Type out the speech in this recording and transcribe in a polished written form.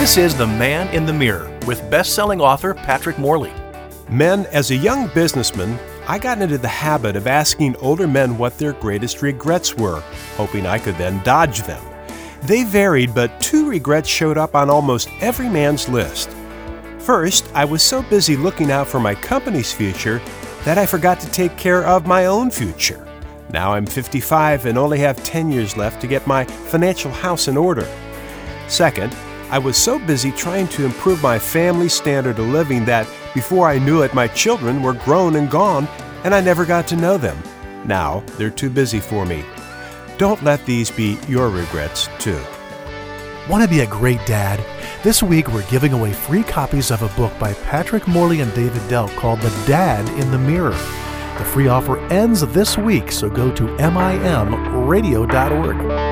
This is The Man in the Mirror with best-selling author Patrick Morley. Men, as a young businessman, I got into the habit of asking older men what their greatest regrets were, hoping I could then dodge them. They varied, but 2 regrets showed up on almost every man's list. First, I was so busy looking out for my company's future that I forgot to take care of my own future. Now I'm 55 and only have 10 years left to get my financial house in order. Second, I was so busy trying to improve my family's standard of living that before I knew it, my children were grown and gone, and I never got to know them. Now they're too busy for me. Don't let these be your regrets, too. Want to be a great dad? This week we're giving away free copies of a book by Patrick Morley and David Delk called The Dad in the Mirror. The free offer ends this week, so go to mimradio.org.